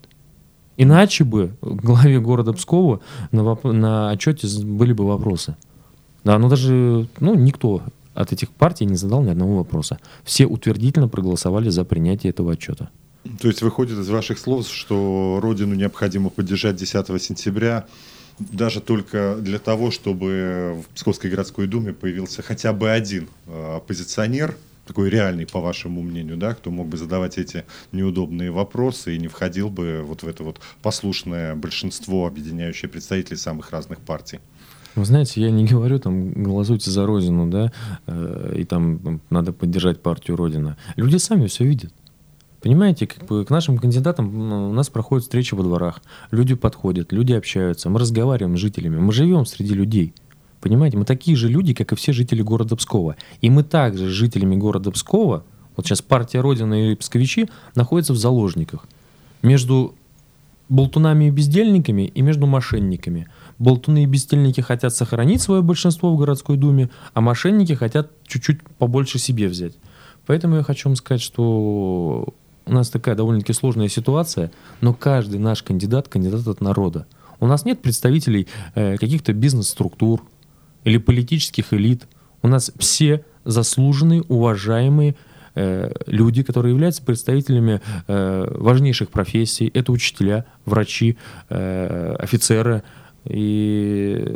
Иначе бы в главе города Пскова на, воп- на отчете были бы вопросы. Да, но даже ну, никто от этих партий не задал ни одного вопроса. Все утвердительно проголосовали за принятие этого отчета. То есть выходит из ваших слов, что Родину необходимо поддержать десятого сентября даже только для того, чтобы в Псковской городской думе появился хотя бы один оппозиционер, такой реальный, по вашему мнению, да, кто мог бы задавать эти неудобные вопросы и не входил бы вот в это вот послушное большинство, объединяющее представителей самых разных партий. Вы знаете, я не говорю, там, голосуйте за Родину, да, э, и там надо поддержать партию Родина. Люди сами все видят. Понимаете, как бы к нашим кандидатам ну, у нас проходят встречи во дворах. Люди подходят, люди общаются, мы разговариваем с жителями, мы живем среди людей. Понимаете, мы такие же люди, как и все жители города Пскова. И мы также с жителями города Пскова, вот сейчас партия Родина и псковичи находятся в заложниках. Между болтунами и бездельниками и между мошенниками. Болтуны и бездельники хотят сохранить свое большинство в городской думе, а мошенники хотят чуть-чуть побольше себе взять. Поэтому я хочу вам сказать, что у нас такая довольно-таки сложная ситуация, но каждый наш кандидат – кандидат от народа. У нас нет представителей э, каких-то бизнес-структур или политических элит. У нас все заслуженные, уважаемые э, люди, которые являются представителями э, важнейших профессий. Это учителя, врачи, э, офицеры. И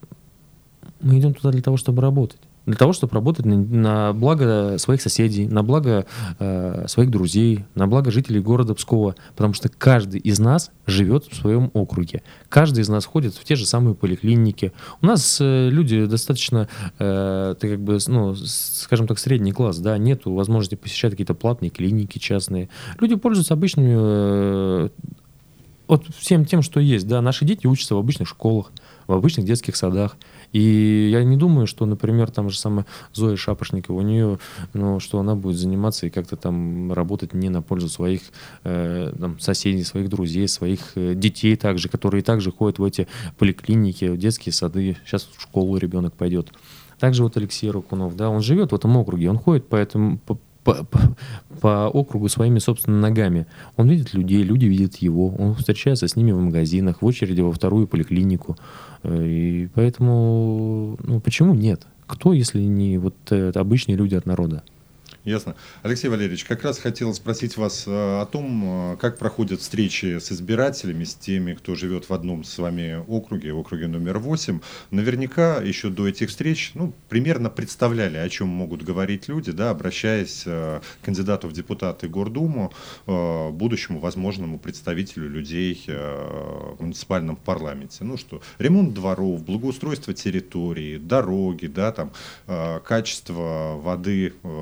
мы идем туда для того, чтобы работать. Для того, чтобы работать на, на благо своих соседей, на благо э, своих друзей, на благо жителей города Пскова. Потому что каждый из нас живет в своем округе. Каждый из нас ходит в те же самые поликлиники. У нас э, люди достаточно, э, ты как бы, ну, скажем так, средний класс, да, нету возможности посещать какие-то платные клиники частные. Люди пользуются обычными, э, вот всем тем, что есть, да. Наши дети учатся в обычных школах, в обычных детских садах. И я не думаю, что, например, там же самая Зоя Шапошникова, у нее, ну, что она будет заниматься и как-то там работать не на пользу своих э, там, соседей, своих друзей, своих э, детей также, которые также ходят в эти поликлиники, в детские сады. Сейчас в школу ребенок пойдет. Также вот Алексей Ракунов, да, он живет в этом округе, он ходит по этому... По, По, по, по округу своими собственными ногами. Он видит людей, люди видят его, он встречается с ними в магазинах, в очереди во вторую поликлинику. И поэтому, ну, почему нет? Кто, если не вот это, обычные люди от народа? Ясно. Алексей Валерьевич, как раз хотел спросить вас о том, как проходят встречи с избирателями, с теми, кто живет в одном с вами округе, в округе номер восемь. Наверняка еще до этих встреч ну, примерно представляли, о чем могут говорить люди, да, обращаясь к кандидату в депутаты Гордуму, будущему возможному представителю людей в муниципальном парламенте. Ну что, ремонт дворов, благоустройство территории, дороги, да, там, качество воды в кране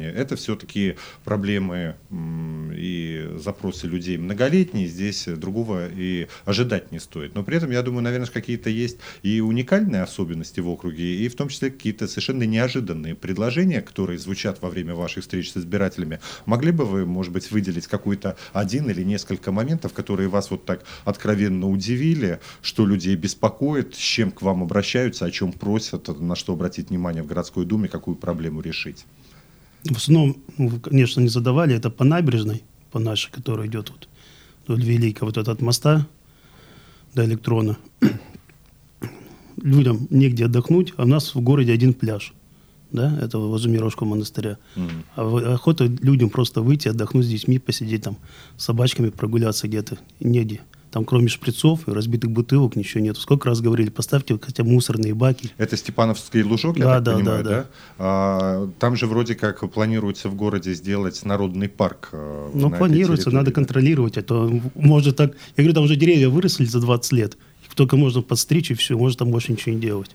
плане. Это все-таки проблемы м, и запросы людей многолетние, здесь другого и ожидать не стоит. Но при этом, я думаю, наверное, какие-то есть и уникальные особенности в округе, и в том числе какие-то совершенно неожиданные предложения, которые звучат во время ваших встреч с избирателями. Могли бы вы, может быть, выделить какой-то один или несколько моментов, которые вас вот так откровенно удивили, что людей беспокоит, с чем к вам обращаются, о чем просят, на что обратить внимание в городской думе, какую проблему решить? В основном, ну, конечно, не задавали, это по набережной, по нашей, которая идет вот вдоль Великого, вот от моста до Электрона. Людям негде отдохнуть, а у нас в городе один пляж, да, это возле Мировского монастыря. Mm-hmm. А охота людям просто выйти, отдохнуть с детьми, посидеть там, с собачками прогуляться где-то, негде. Там кроме шприцов и разбитых бутылок ничего нет. Сколько раз говорили, поставьте хотя бы мусорные баки. Это Степановский лужок, я да, так да, понимаю, да? да? да. А, там же вроде как планируется в городе сделать народный парк. Ну, планируется, надо контролировать. А то может так... Я говорю, там уже деревья выросли за двадцать лет. Их только можно подстричь, и все, может там больше ничего не делать.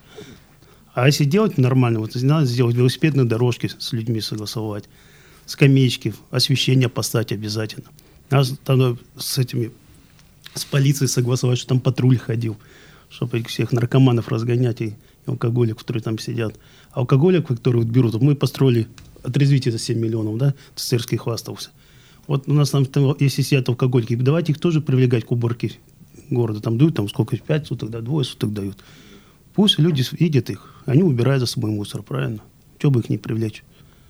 А если делать нормально, вот надо сделать велосипедные дорожки с людьми согласовать, скамеечки, освещение поставить обязательно. Надо там с этими... с полицией согласовать, что там патруль ходил, чтобы всех наркоманов разгонять и, и алкоголиков, которые там сидят. А алкоголиков, которые вот берут, вот мы построили отрезвитель за семь миллионов, да, Цистерский хвастался. Вот у нас там, там если сидят алкоголики, давайте их тоже привлекать к уборке города. Там дают, там сколько, пять суток, да, двое суток дают. Пусть люди видят их, они убирают за собой мусор, правильно? Чего бы их не привлечь?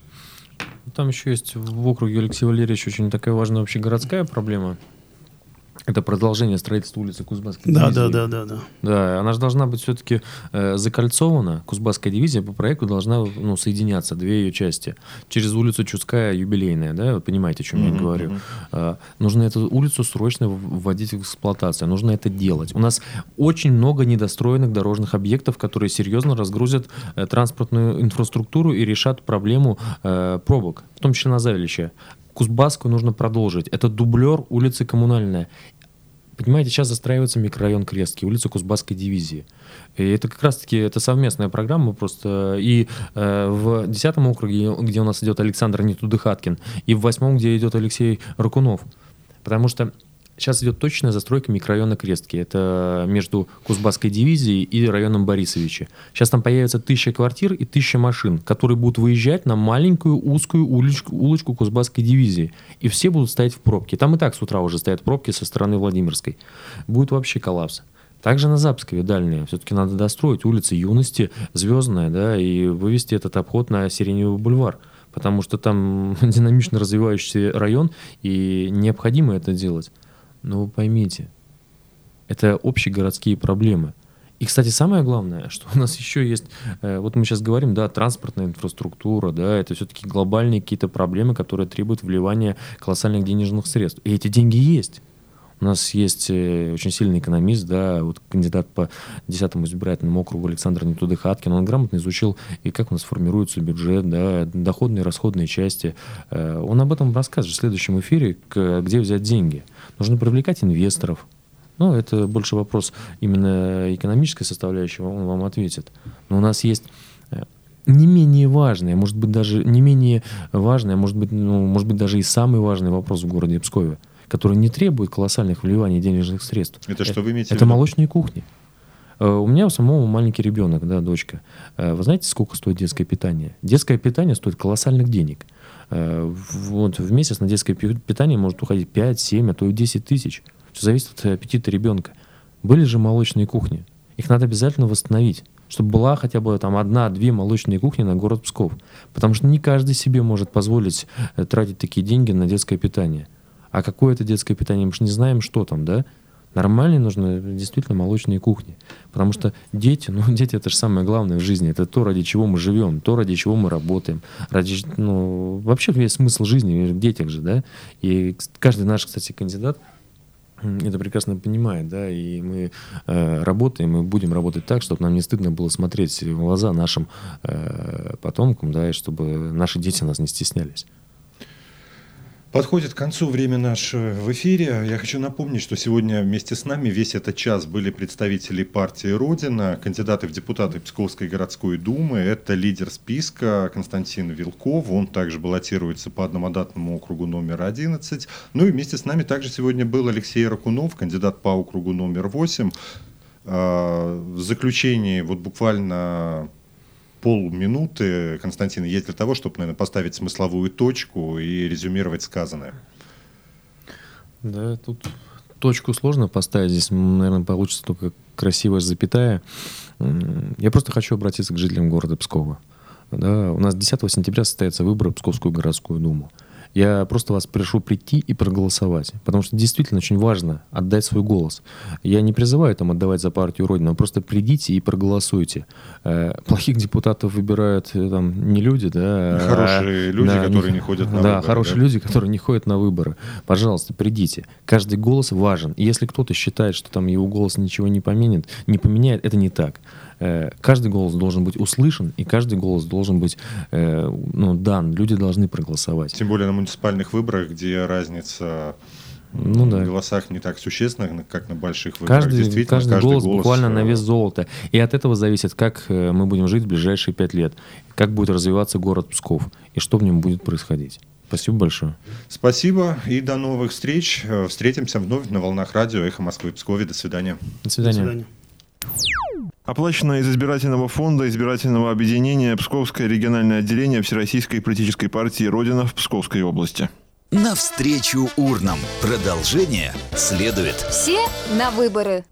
Там еще есть в округе Алексея Валерьевича очень такая важная общегородская проблема. Это продолжение строительства улицы Кузбасской да, дивизии. Да, да, да, да. Да, она же должна быть все-таки э, закольцована. Кузбасская дивизия по проекту должна, ну, соединяться, две ее части. Через улицу Чудская, Юбилейная, да, вы понимаете, о чем mm-hmm. я говорю. Э, нужно эту улицу срочно вводить в эксплуатацию, нужно это делать. У нас очень много недостроенных дорожных объектов, которые серьезно разгрузят э, транспортную инфраструктуру и решат проблему э, пробок, в том числе на Завеличе. Кузбасскую нужно продолжить. Это дублер улицы Коммунальная. Понимаете, сейчас застраивается микрорайон Крестки, улица Кузбасской дивизии. И это как раз-таки это совместная программа просто. И э, в десятом округе, где у нас идет Александр Нетудыхаткин, и в восьмом, где идет Алексей Ракунов. Потому что сейчас идет точная застройка микрорайона Крестки. Это между Кузбасской дивизией и районом Борисовича. Сейчас там появится тысяча квартир и тысяча машин, которые будут выезжать на маленькую узкую улочку, улочку Кузбасской дивизии. И все будут стоять в пробке. Там и так с утра уже стоят пробки со стороны Владимирской. Будет вообще коллапс. Также на Запскове дальняя. Все-таки надо достроить улицы Юности, Звездная, да, и вывести этот обход на Сиреневый бульвар. Потому что там динамично развивающийся район, и необходимо это делать. Но вы поймите, это общегородские проблемы. И, кстати, самое главное, что у нас еще есть, э, вот мы сейчас говорим, да, транспортная инфраструктура, да, это все-таки глобальные какие-то проблемы, которые требуют вливания колоссальных денежных средств. И эти деньги есть. У нас есть э, очень сильный экономист, да, вот кандидат по десятому избирательному округу Александр Нетудыхаткин, он грамотно изучил, и как у нас формируется бюджет, да, доходные и расходные части. Э, он об этом расскажет в следующем эфире, к, где взять деньги. Нужно привлекать инвесторов. Ну, это больше вопрос именно экономической составляющей, он вам ответит. Но у нас есть не менее важный, может быть, даже не менее важный, а может быть, ну, может быть, даже и самый важный вопрос в городе Пскове, который не требует колоссальных вливаний денежных средств. Это что вы имеете в виду? Это молочные кухни. У меня у самого маленький ребенок, да, дочка. Вы знаете, сколько стоит детское питание? Детское питание стоит колоссальных денег. Вот в месяц на детское питание может уходить пять, семь, а то и десять тысяч. Все зависит от аппетита ребенка. Были же молочные кухни. Их надо обязательно восстановить, чтобы была хотя бы там одна-две молочные кухни на город Псков. Потому что не каждый себе может позволить тратить такие деньги на детское питание. А какое это детское питание? Мы же не знаем, что там, да? Нормальные нужны действительно молочные кухни. Потому что дети, ну, дети — это же самое главное в жизни. Это то, ради чего мы живем, то, ради чего мы работаем. Ради, ну, вообще весь смысл жизни в детях же, да? И каждый наш, кстати, кандидат это прекрасно понимает, да, и мы э, работаем, и будем работать так, чтобы нам не стыдно было смотреть в глаза нашим э, потомкам, да, и чтобы наши дети нас не стеснялись. Подходит к концу время наше в эфире. Я хочу напомнить, что сегодня вместе с нами весь этот час были представители партии «Родина», кандидаты в депутаты Псковской городской думы. Это лидер списка Константин Вилков. Он также баллотируется по одномандатному округу номер одиннадцать. Ну и вместе с нами также сегодня был Алексей Ракунов, кандидат по округу номер восемь. В заключении вот буквально полминуты, Константин, есть для того, чтобы, наверное, поставить смысловую точку и резюмировать сказанное. Да, тут точку сложно поставить. Здесь, наверное, получится только красивая запятая. Я просто хочу обратиться к жителям города Пскова. Да, у нас десятого сентября состоятся выборы в Псковскую городскую думу. Я просто вас прошу прийти и проголосовать, потому что действительно очень важно отдать свой голос. Я не призываю там отдавать за партию Родина, просто придите и проголосуйте. Э, плохих депутатов выбирают э, там не люди, да, хорошие а, люди, да, которые не, не ходят на да, выборы. Хорошие да? люди, которые не ходят на выборы. Пожалуйста, придите. Каждый голос важен. И если кто-то считает, что там его голос ничего не поменяет, не поменяет, это не так. Каждый голос должен быть услышан, и каждый голос должен быть э, ну, дан. Люди должны проголосовать. Тем более на муниципальных выборах, где разница ну, да. в голосах не так существенна, как на больших выборах. Каждый, Действительно, каждый, каждый голос, голос буквально на вес золота. И от этого зависит, как мы будем жить в ближайшие пять лет, как будет развиваться город Псков, и что в нем будет происходить. Спасибо большое. Спасибо и до новых встреч. Встретимся вновь на волнах радио «Эхо Москвы» в Пскове. До свидания. До свидания. До свидания. Оплачено из избирательного фонда избирательного объединения Псковское региональное отделение Всероссийской политической партии «Родина» в Псковской области. Навстречу урнам. Продолжение следует. Все на выборы.